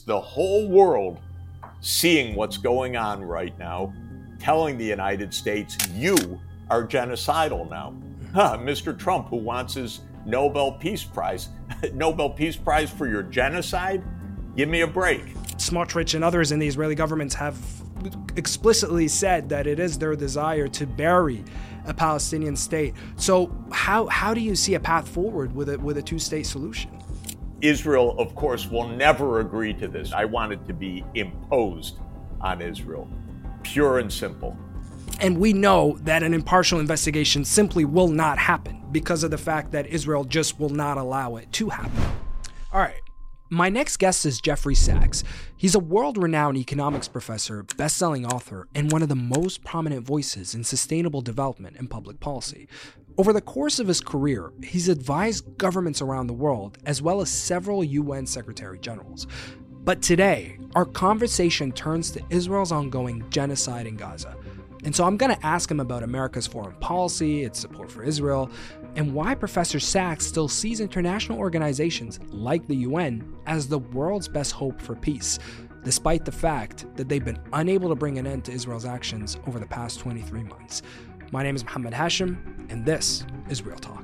The whole world seeing what's going on right now, telling the United States, you are genocidal now. Mr. Trump, who wants his Nobel Peace Prize. Nobel Peace Prize for your genocide? Give me a break. Smotrich and others in the Israeli government have explicitly said that it is their desire to bury a Palestinian state. So how do you see a path forward with a two-state solution? Israel, of course, will never agree to this. I want it to be imposed on Israel, pure and simple. And we know that an impartial investigation simply will not happen because of the fact that Israel just will not allow it to happen. All right. My next guest is Jeffrey Sachs. He's a world-renowned economics professor, best-selling author, and one of the most prominent voices in sustainable development and public policy. Over the course of his career, he's advised governments around the world, as well as several UN Secretary Generals. But today, our conversation turns to Israel's ongoing genocide in Gaza. And so I'm going to ask him about America's foreign policy, its support for Israel, and why Professor Sachs still sees international organizations like the UN as the world's best hope for peace, despite the fact that they've been unable to bring an end to Israel's actions over the past 23 months. My name is Mohammed Hashim, and this is Real Talk.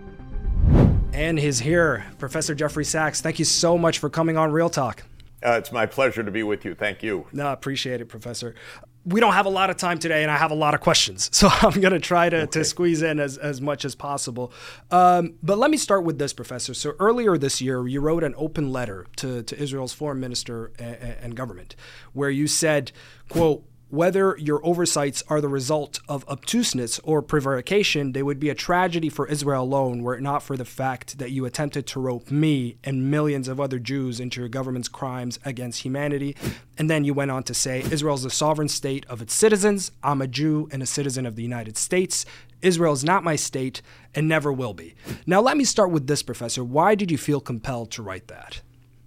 And he's here, Professor Jeffrey Sachs. Thank you so much for coming on Real Talk. It's my pleasure to be with you. Thank you. No, I appreciate it, Professor. We don't have a lot of time today, and I have a lot of questions, so I'm going to try to squeeze in as much as possible. But let me start with this, Professor. So earlier this year, you wrote an open letter to Israel's foreign minister and government, where you said, quote, whether your oversights are the result of obtuseness or prevarication, they would be a tragedy for Israel alone were it not for the fact that you attempted to rope me and millions of other Jews into your government's crimes against humanity. And then you went on to say, Israel is the sovereign state of its citizens. I'm a Jew and a citizen of the United States. Israel is not my state and never will be. Now, let me start with this, Professor. Why did you feel compelled to write that?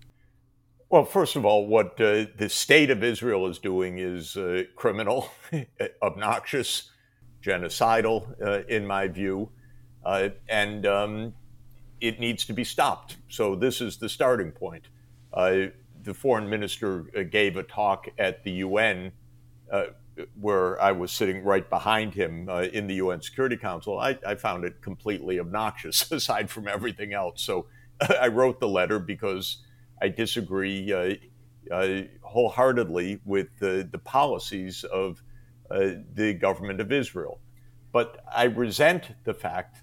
Well, first of all, what the state of Israel is doing is criminal, obnoxious, genocidal, in my view, and it needs to be stopped. So this is the starting point. The foreign minister gave a talk at the UN where I was sitting right behind him in the UN Security Council. I found it completely obnoxious, aside from everything else. So I wrote the letter because I disagree wholeheartedly with the policies of the government of Israel. But I resent the fact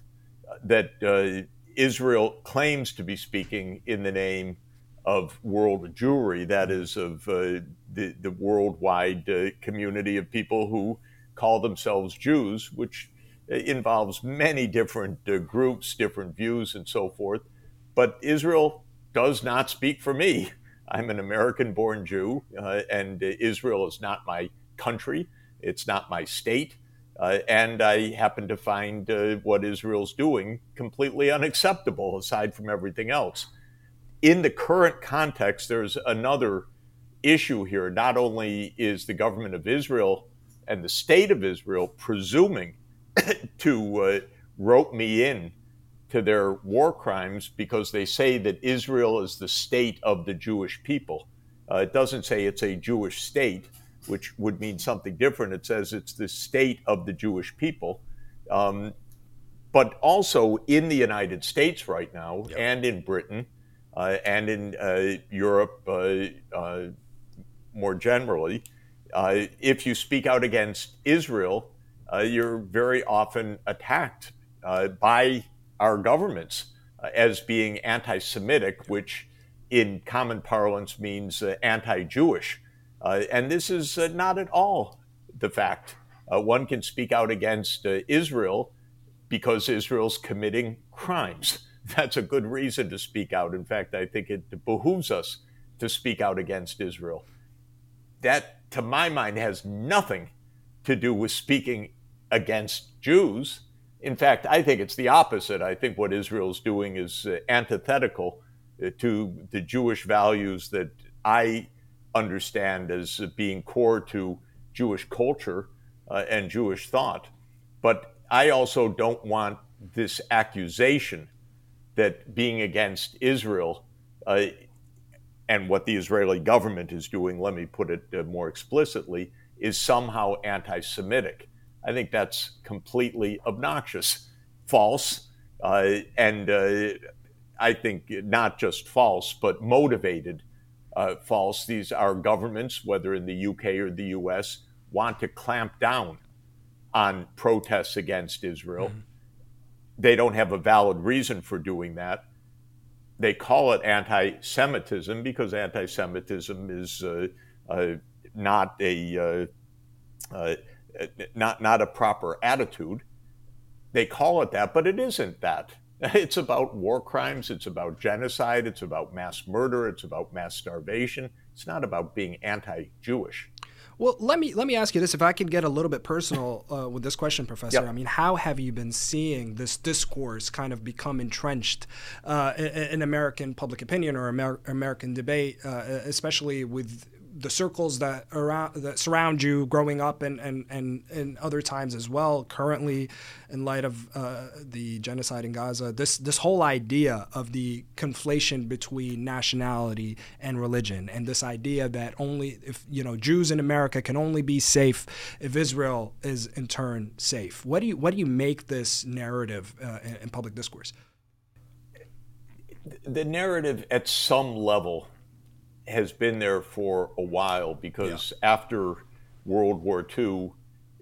that Israel claims to be speaking in the name of world Jewry, that is, of the worldwide community of people who call themselves Jews, which involves many different groups, different views, and so forth. But Israel does not speak for me. I'm an American-born Jew, and Israel is not my country. It's not my state. And I happen to find what Israel's doing completely unacceptable, aside from everything else. In the current context, there's another issue here. Not only is the government of Israel and the state of Israel presuming to rope me in to their war crimes because they say that Israel is the state of the Jewish people. It doesn't say it's a Jewish state, which would mean something different. It says it's the state of the Jewish people. But also in the United States right now, yep, and in Britain, and in Europe more generally, if you speak out against Israel, you're very often attacked by our governments as being anti-Semitic, which in common parlance means anti-Jewish. And this is not at all the fact. One can speak out against Israel because Israel's committing crimes. That's a good reason to speak out. In fact, I think it behooves us to speak out against Israel. That, to my mind, has nothing to do with speaking against Jews. In fact, I think it's the opposite. I think what Israel's doing is antithetical to the Jewish values that I understand as being core to Jewish culture and Jewish thought. But I also don't want this accusation that being against Israel and what the Israeli government is doing, let me put it more explicitly, is somehow anti-Semitic. I think that's completely obnoxious, false, and I think not just false, but motivated false. These are governments, whether in the UK or the US, want to clamp down on protests against Israel. Mm-hmm. They don't have a valid reason for doing that. They call it anti-Semitism because anti-Semitism is not a not a proper attitude. They call it that, but it isn't that. It's about war crimes. It's about genocide. It's about mass murder. It's about mass starvation. It's not about being anti-Jewish. Well, let me ask you this, if I could get a little bit personal with this question, Professor. Yep. I mean, how have you been seeing this discourse kind of become entrenched in American public opinion or American debate, especially with the circles that surround you growing up and other times as well, currently in light of the genocide in Gaza, this whole idea of the conflation between nationality and religion, and this idea that only if Jews in America can only be safe if Israel is in turn safe. What do you make this narrative in public discourse? The narrative at some level has been there for a while because after World War II,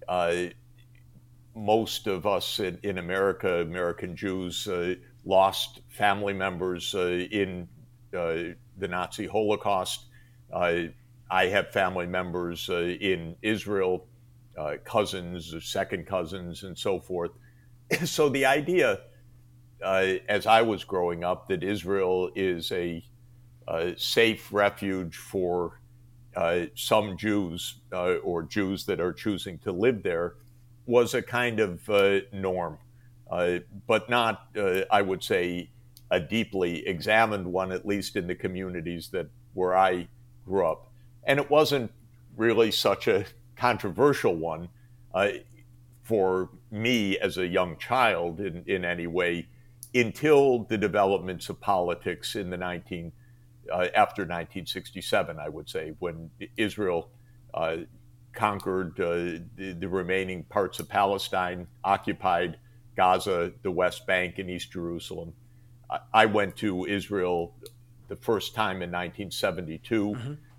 most of us in America, American Jews, lost family members in the Nazi Holocaust. I have family members in Israel, cousins, second cousins, and so forth. So the idea, as I was growing up, that Israel is a safe refuge for some Jews or Jews that are choosing to live there was a kind of norm, but not, I would say, a deeply examined one, at least in the communities where I grew up. And it wasn't really such a controversial one for me as a young child in any way until the developments of politics in the after 1967, I would say, when Israel conquered the remaining parts of Palestine, occupied Gaza, the West Bank, and East Jerusalem. I went to Israel the first time in 1972,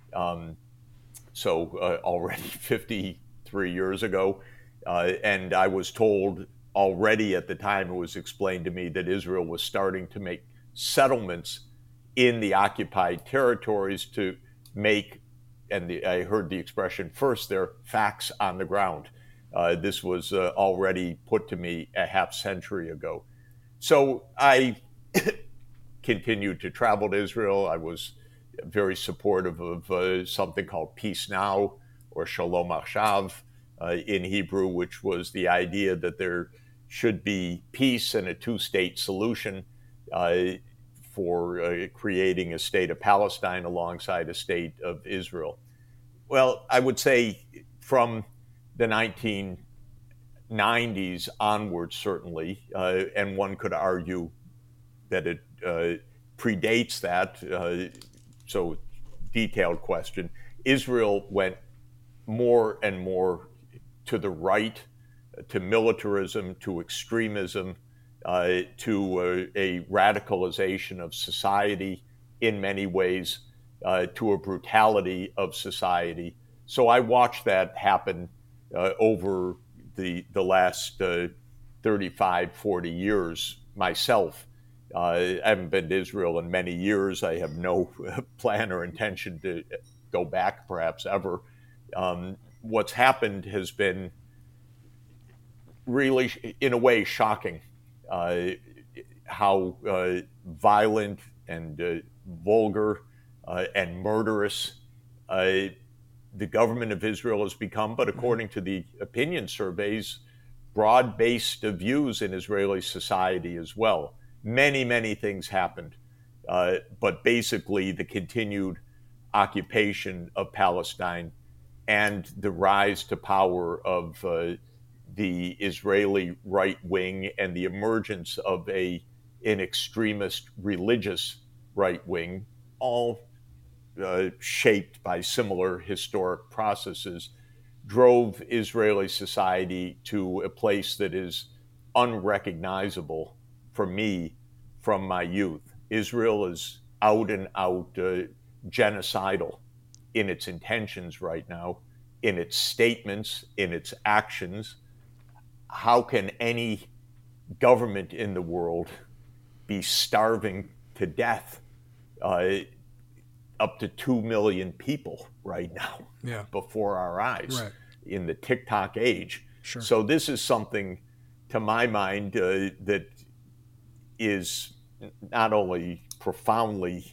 so already 53 years ago, and I was told already at the time, it was explained to me that Israel was starting to make settlements in the occupied territories to make, and I heard the expression first there, facts on the ground. This was already put to me a half century ago. So I continued to travel to Israel. I was very supportive of something called Peace Now, or Shalom Achav in Hebrew, which was the idea that there should be peace and a two-state solution for creating a state of Palestine alongside a state of Israel. Well, I would say from the 1990s onwards, certainly, and one could argue that it predates that, so detailed question, Israel went more and more to the right, to militarism, to extremism, to a radicalization of society in many ways, to a brutality of society. So I watched that happen over the last 35, 40 years myself. I haven't been to Israel in many years. I have no plan or intention to go back, perhaps ever. What's happened has been really, in a way, shocking. How violent and vulgar and murderous the government of Israel has become, but according to the opinion surveys, broad-based views in Israeli society as well. Many, many things happened, but basically the continued occupation of Palestine and the rise to power of the Israeli right wing and the emergence of an extremist religious right wing, all shaped by similar historic processes, drove Israeli society to a place that is unrecognizable for me from my youth. Israel is out and out genocidal in its intentions right now, in its statements, in its actions. How can any government in the world be starving to death up to 2 million people right now before our eyes in the TikTok age? Sure. So this is something, to my mind, that is not only profoundly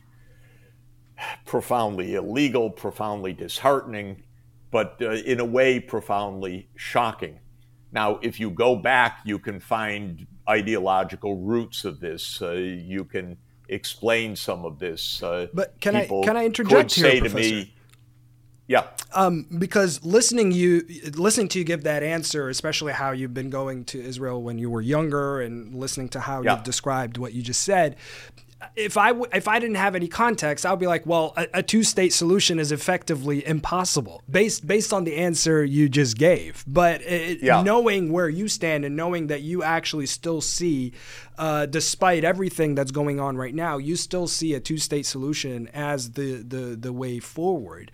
illegal, profoundly disheartening, but in a way profoundly shocking. Now, if you go back, you can find ideological roots of this. You can explain some of this. But can I interject here, Professor? Yeah. Because listening to you give that answer, especially how you've been going to Israel when you were younger, and listening to how you've described what you just said, if I didn't have any context, I would be like, well, a two-state solution is effectively impossible based on the answer you just gave. But knowing where you stand and knowing that you actually still see, despite everything that's going on right now, you still see a two-state solution as the way forward.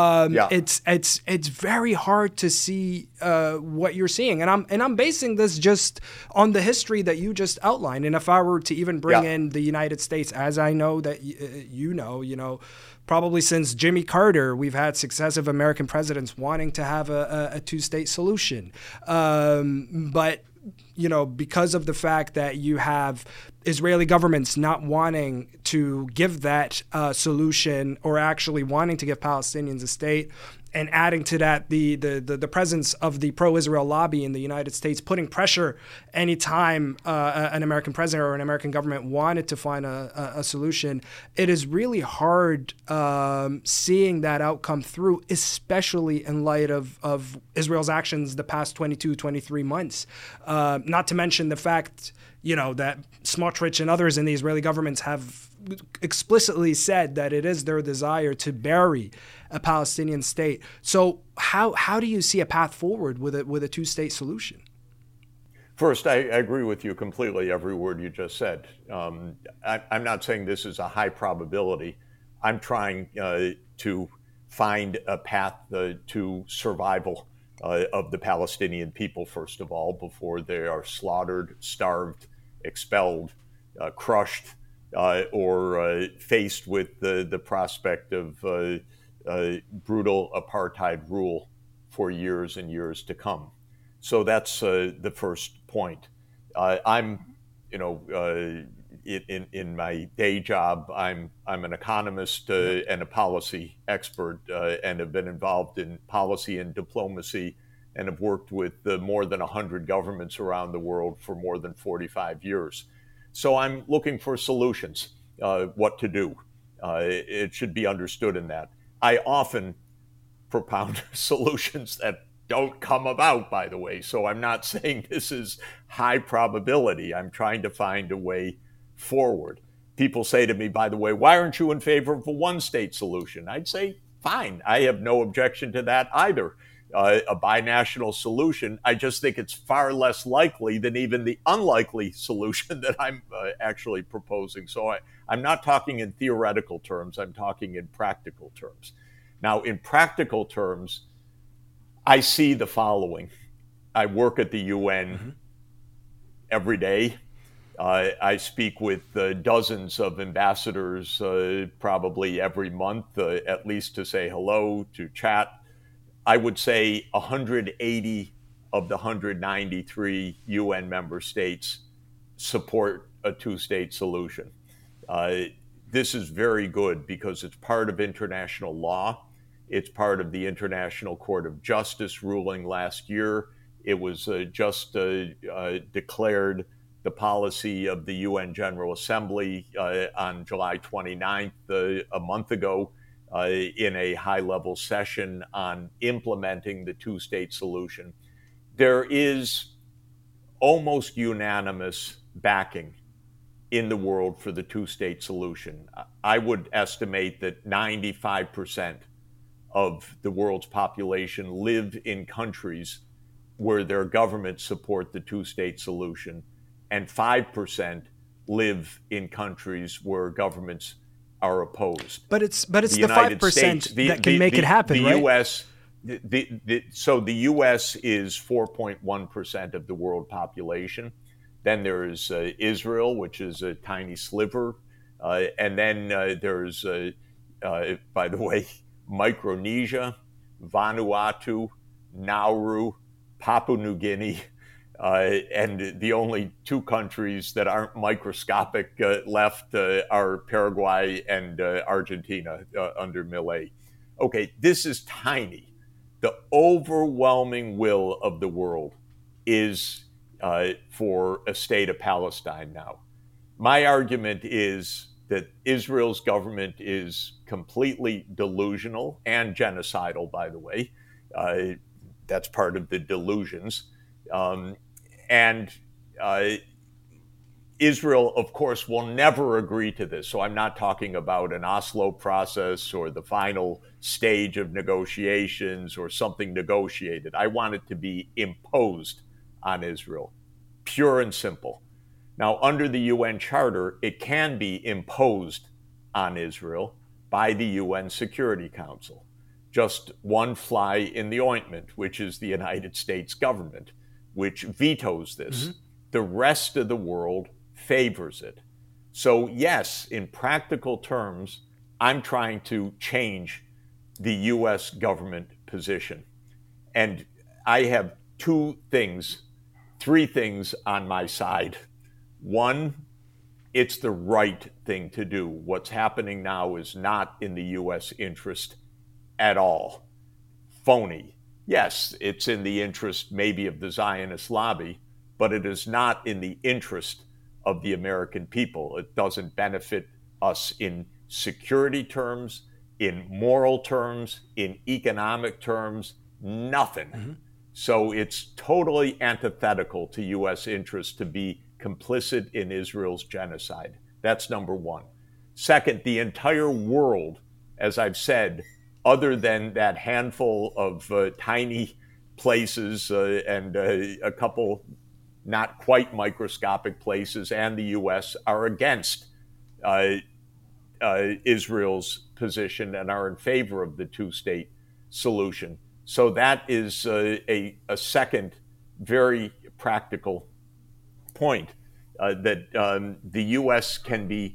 It's very hard to see what you're seeing, and I'm basing this just on the history that you just outlined. And if I were to even bring in the United States, as I know that you know, probably since Jimmy Carter, we've had successive American presidents wanting to have a two-state solution. But, because of the fact that you have Israeli governments not wanting to give that solution, or actually wanting to give Palestinians a state, and adding to that the presence of the pro-Israel lobby in the United States, putting pressure anytime an American president or an American government wanted to find a solution, it is really hard seeing that outcome through, especially in light of Israel's actions the past 22, 23 months. Not to mention the fact, that Smotrich and others in the Israeli governments have explicitly said that it is their desire to bury a Palestinian state. So how do you see a path forward with a two-state solution? First, I agree with you completely, every word you just said. I'm not saying this is a high probability. I'm trying to find a path to survival of the Palestinian people, first of all, before they are slaughtered, starved, expelled, crushed, or faced with the prospect of brutal apartheid rule for years and years to come. So that's the first point. I'm, in my day job, I'm an economist and a policy expert, and have been involved in policy and diplomacy, and have worked with more than 100 governments around the world for more than 45 years. So I'm looking for solutions, what to do. It should be understood in that. I often propound solutions that don't come about, by the way. So I'm not saying this is high probability. I'm trying to find a way forward. People say to me, by the way, why aren't you in favor of a one-state solution? I'd say, fine. I have no objection to that either. A binational solution. I just think it's far less likely than even the unlikely solution that I'm actually proposing. So I'm not talking in theoretical terms. I'm talking in practical terms. Now, in practical terms, I see the following. I work at the UN every day. I speak with dozens of ambassadors probably every month, at least to say hello, to chat. I would say 180 of the 193 UN member states support a two-state solution. This is very good because it's part of international law. It's part of the International Court of Justice ruling last year. It was just declared the policy of the UN General Assembly on July 29th, a month ago, in a high-level session on implementing the two-state solution. There is almost unanimous backing in the world for the two-state solution. I would estimate that 95% of the world's population live in countries where their governments support the two-state solution, and 5% live in countries where governments are opposed. But it's the 5% that can make it happen, right? So the U.S. is 4.1% of the world population. Then there's Israel, which is a tiny sliver. And then there's, by the way, Micronesia, Vanuatu, Nauru, Papua New Guinea, and the only two countries that aren't microscopic left are Paraguay and Argentina under Milei. Okay, this is tiny. The overwhelming will of the world is for a state of Palestine now. My argument is that Israel's government is completely delusional and genocidal, by the way. That's part of the delusions. And Israel, of course, will never agree to this. So I'm not talking about an Oslo process or the final stage of negotiations or something negotiated. I want it to be imposed on Israel, pure and simple. Now, under the UN Charter, it can be imposed on Israel by the UN Security Council. Just one fly in the ointment, which is the United States government, which vetoes this. Mm-hmm. The rest of the world favors it. So yes, in practical terms, I'm trying to change the U.S. government position. And I have three things on my side. One, it's the right thing to do. What's happening now is not in the U.S. interest at all. Phony. Yes, it's in the interest maybe of the Zionist lobby, but it is not in the interest of the American people. It doesn't benefit us in security terms, in moral terms, in economic terms, nothing. Mm-hmm. So it's totally antithetical to U.S. interests to be complicit in Israel's genocide. That's number one. Second, the entire world, as I've said, other than that handful of tiny places and a couple not quite microscopic places and the U.S. are against Israel's position and are in favor of the two-state solution. So that is a second very practical point that the U.S. can be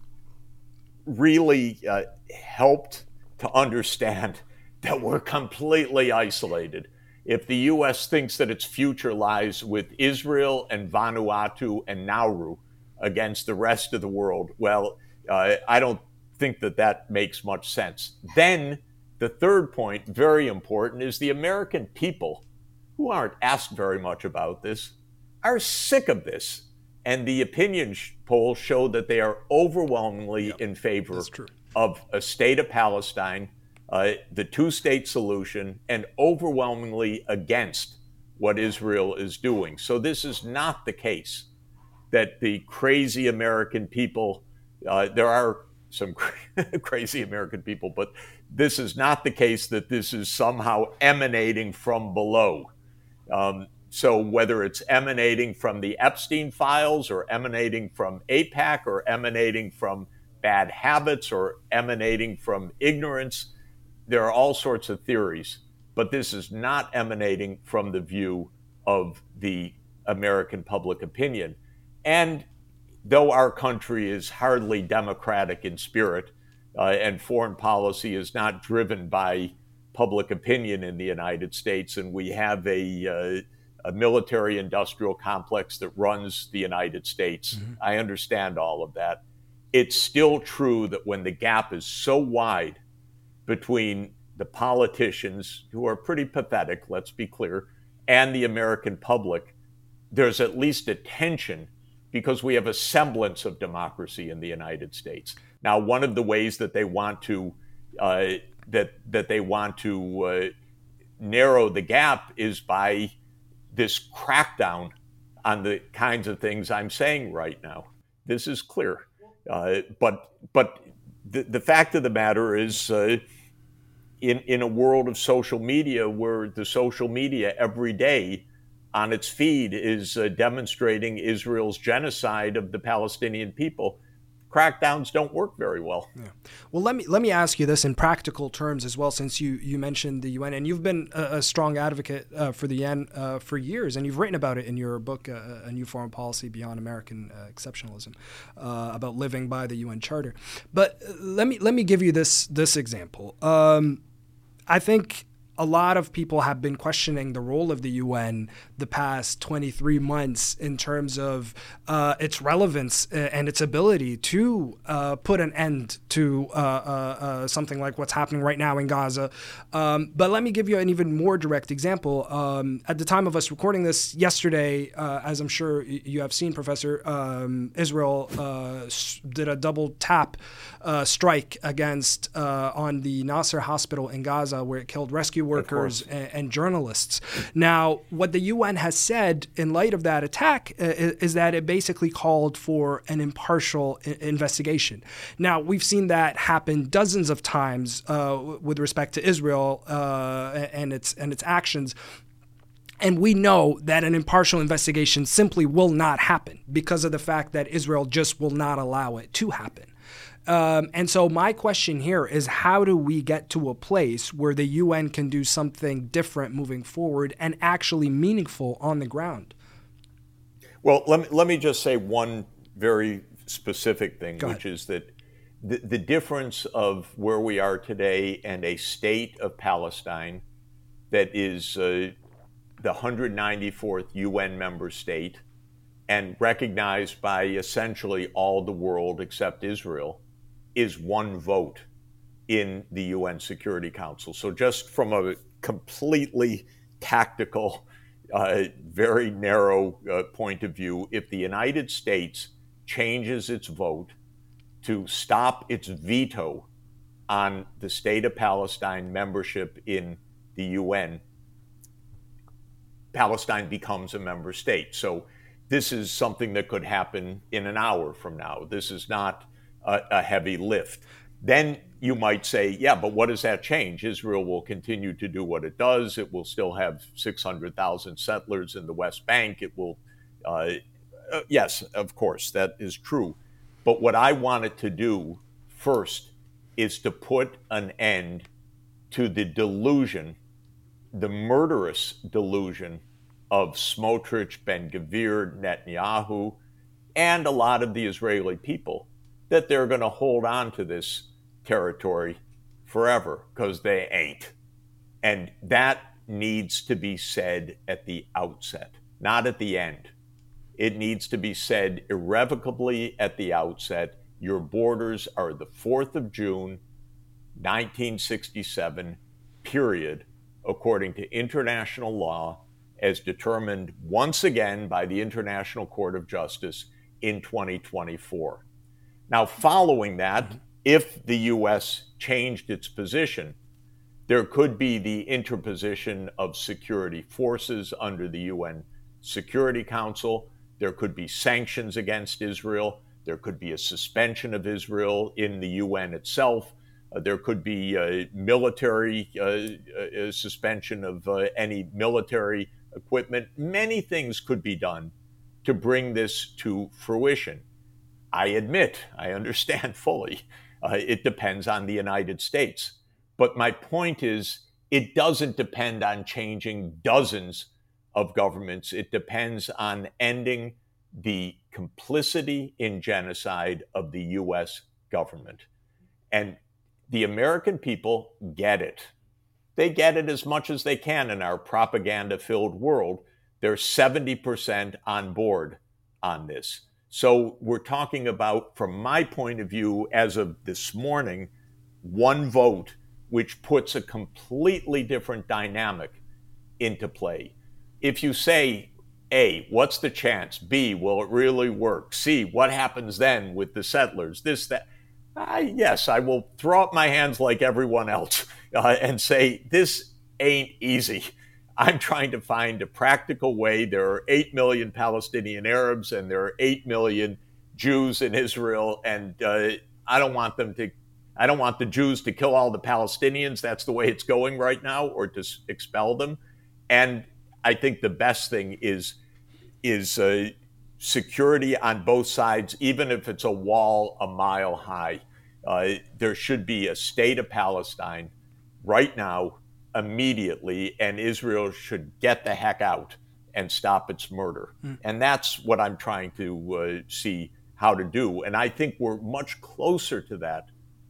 really helped to understand that we're completely isolated. If the U.S. thinks that its future lies with Israel and Vanuatu and Nauru against the rest of the world, well, I don't think that makes much sense. Then the third point, very important, is the American people, who aren't asked very much about this, are sick of this. And the opinion polls show that they are overwhelmingly in favor of a state of Palestine, the two-state solution, and overwhelmingly against what Israel is doing. So this is not the case that the crazy American people, there are some crazy American people, but this is not the case that this is somehow emanating from below. So whether it's emanating from the Epstein files or emanating from AIPAC or emanating from bad habits or emanating from ignorance, there are all sorts of theories, but this is not emanating from the view of the American public opinion. And though our country is hardly democratic in spirit, and foreign policy is not driven by public opinion in the United States, and we have a military-industrial complex that runs the United States, mm-hmm. I understand all of that. It's still true that when the gap is so wide between the politicians, who are pretty pathetic, let's be clear, and the American public, there's at least a tension because we have a semblance of democracy in the United States. Now, one of the ways that they want to narrow the gap is by this crackdown on the kinds of things I'm saying right now. This is clear. But the fact of the matter is, in a world of social media, where the social media every day on its feed is demonstrating Israel's genocide of the Palestinian people, crackdowns don't work very well. Yeah. Well, let me ask you this in practical terms as well, since you mentioned the UN, and you've been a strong advocate for the UN for years, and you've written about it in your book, A New Foreign Policy Beyond American Exceptionalism, about living by the UN Charter. But let me give you this example. I think a lot of people have been questioning the role of the UN the past 23 months in terms of its relevance and its ability to put an end to something like what's happening right now in Gaza. But let me give you an even more direct example. At the time of us recording this yesterday, as I'm sure you have seen, Professor, Israel did a double tap strike against on the Nasser hospital in Gaza, where it killed rescue workers and journalists. Now, what the UN has said in light of that attack is that it basically called for an impartial investigation. Now, we've seen that happen dozens of times with respect to Israel and its actions. And we know that an impartial investigation simply will not happen because of the fact that Israel just will not allow it to happen. And so my question here is, how do we get to a place where the UN can do something different moving forward and actually meaningful on the ground? Well, let me just say one very specific thing, which is that the difference of where we are today and a state of Palestine that is the 194th UN member state and recognized by essentially all the world except Israel is one vote in the UN Security Council. So just from a completely tactical, very narrow point of view, if the United States changes its vote to stop its veto on the state of Palestine membership in the UN, Palestine becomes a member state. So this is something that could happen in an hour from now. This is not a heavy lift. Then you might say, yeah, but what does that change? Israel will continue to do what it does. It will still have 600,000 settlers in the West Bank. It will, yes, of course, that is true. But what I wanted to do first is to put an end to the delusion, the murderous delusion of Smotrich, Ben-Gvir, Netanyahu, and a lot of the Israeli people that they're going to hold on to this territory forever, because they ain't. And that needs to be said at the outset, not at the end. It needs to be said irrevocably at the outset. Your borders are the 4th of June, 1967, period, according to international law, as determined once again by the International Court of Justice in 2024. Now, following that, if the U.S. changed its position, there could be the interposition of security forces under the UN Security Council. There could be sanctions against Israel. There could be a suspension of Israel in the UN itself. There could be a military suspension of any military equipment. Many things could be done to bring this to fruition. I admit, I understand fully. It depends on the United States. But my point is, it doesn't depend on changing dozens of governments. It depends on ending the complicity in genocide of the U.S. government. And the American people get it. They get it as much as they can in our propaganda-filled world. They're 70% on board on this. So we're talking about, from my point of view, as of this morning, one vote, which puts a completely different dynamic into play. If you say, A, what's the chance? B, will it really work? C, what happens then with the settlers? This, that. Yes, I will throw up my hands like everyone else and say, this ain't easy. I'm trying to find a practical way. There are 8 million Palestinian Arabs and there are 8 million Jews in Israel, and I don't want the Jews to kill all the Palestinians. That's the way it's going right now, or to expel them. And I think the best thing is security on both sides, even if it's a wall a mile high. There should be a state of Palestine right now, immediately, and Israel should get the heck out and stop its murder. And that's what I'm trying to see how to do. And I think we're much closer to that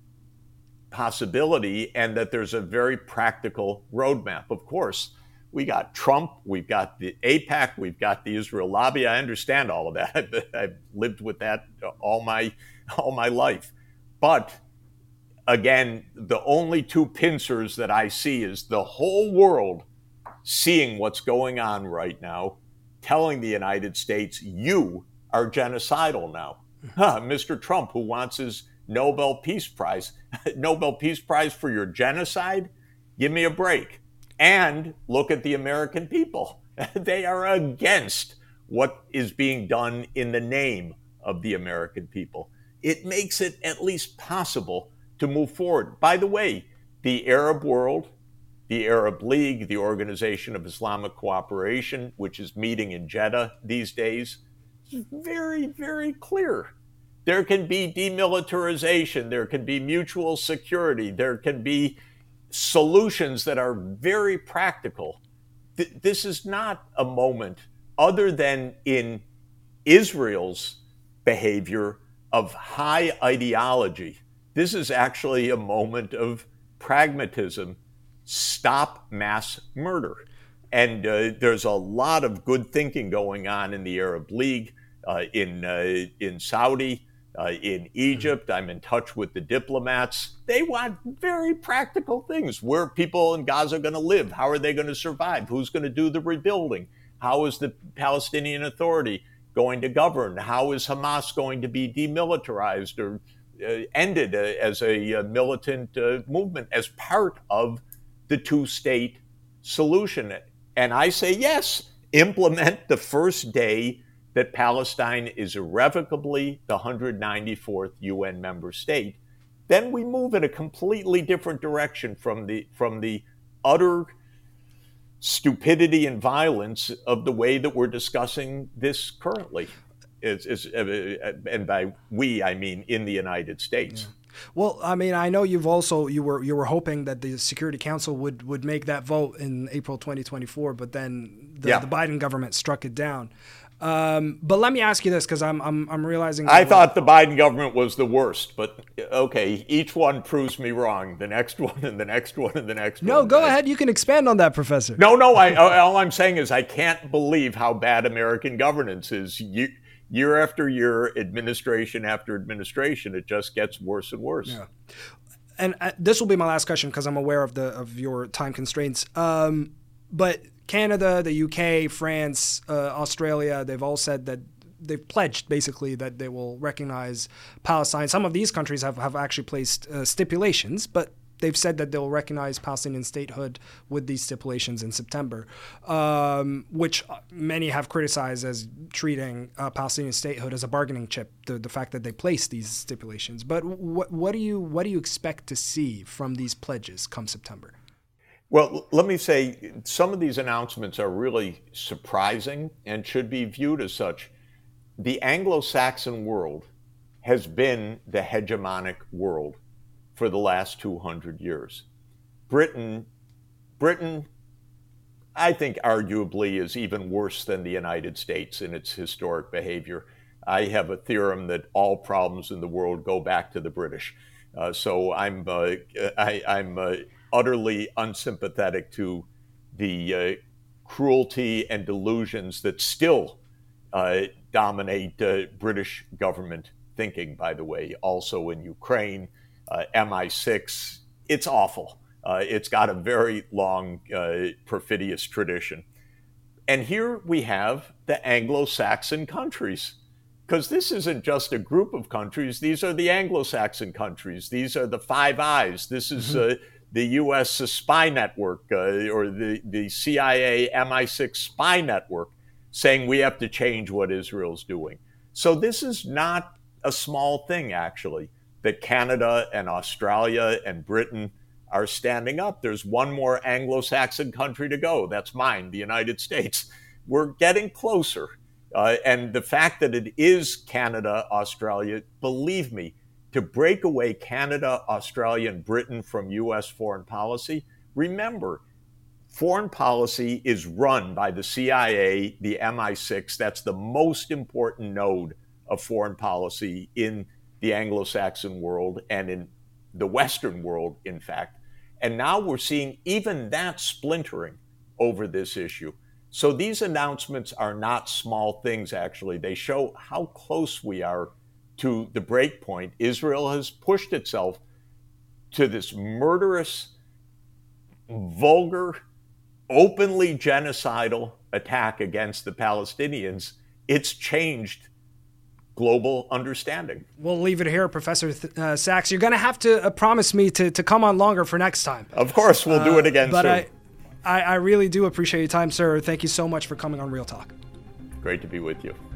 possibility, and that there's a very practical roadmap. Of course, we got Trump, we've got the AIPAC, we've got the Israel lobby. I understand all of that. I've lived with that all my life. But again, the only two pincers that I see is the whole world seeing what's going on right now, telling the United States, you are genocidal now. Mr. Trump, who wants his Nobel Peace Prize. Nobel Peace Prize for your genocide? Give me a break. And look at the American people. They are against what is being done in the name of the American people. It makes it at least possible to move forward. By the way, the Arab world, the Arab League, the Organization of Islamic Cooperation, which is meeting in Jeddah these days, is very, very clear. There can be demilitarization, there can be mutual security, there can be solutions that are very practical. This is not a moment, other than in Israel's behavior, of high ideology. This is actually a moment of pragmatism. Stop mass murder. And there's a lot of good thinking going on in the Arab League, in Saudi, in Egypt. I'm in touch with the diplomats. They want very practical things. Where are people in Gaza going to live? How are they going to survive? Who's going to do the rebuilding? How is the Palestinian Authority going to govern? How is Hamas going to be demilitarized or ended as a militant movement as part of the two-state solution? And I say yes, implement the first day that Palestine is irrevocably the 194th UN member state. Then we move in a completely different direction from the utter stupidity and violence of the way that we're discussing this currently. And by we, I mean in the United States. Yeah. Well, I mean, I know you were hoping that the Security Council would make that vote in April 2024, but then the Biden government struck it down. But let me ask you this, because I'm realizing I thought the Biden government was the worst, but okay, each one proves me wrong. The next one and the next one and the next one. No, go ahead. You can expand on that, Professor. No. All I'm saying is I can't believe how bad American governance is. Year after year, administration after administration, it just gets worse and worse. Yeah. And this will be my last question, because I'm aware of your time constraints. But Canada, the UK, France, Australia, they've all said that they've pledged basically that they will recognize Palestine. Some of these countries have actually placed stipulations, but they've said that they'll recognize Palestinian statehood with these stipulations in September, which many have criticized as treating Palestinian statehood as a bargaining chip, the fact that they placed these stipulations. But what do you expect to see from these pledges come September? Well, let me say, some of these announcements are really surprising and should be viewed as such. The Anglo-Saxon world has been the hegemonic world for the last 200 years. Britain, I think arguably is even worse than the United States in its historic behavior. I have a theorem that all problems in the world go back to the British. So I'm utterly unsympathetic to the cruelty and delusions that still dominate British government thinking, by the way, also in Ukraine. MI6, it's awful. It's got a very long perfidious tradition. And here we have the Anglo-Saxon countries, because this isn't just a group of countries. These are the Anglo-Saxon countries. These are the Five Eyes. This is the U.S. spy network or the CIA MI6 spy network saying we have to change what Israel's doing. So this is not a small thing, actually, that Canada and Australia and Britain are standing up. There's one more Anglo-Saxon country to go. That's mine, the United States. We're getting closer. And the fact that it is Canada, Australia, believe me, to break away Canada, Australia, and Britain from U.S. foreign policy, remember, foreign policy is run by the CIA, the MI6. That's the most important node of foreign policy in the Anglo-Saxon world and in the Western world, in fact. And now we're seeing even that splintering over this issue. So these announcements are not small things, actually. They show how close we are to the break point. Israel has pushed itself to this murderous, vulgar, openly genocidal attack against the Palestinians. It's changed global understanding. We'll leave it here, Professor Sachs. You're going to have to promise me to come on longer for next time. Of course, we'll do it again soon. I really do appreciate your time, sir. Thank you so much for coming on Real Talk. Great to be with you.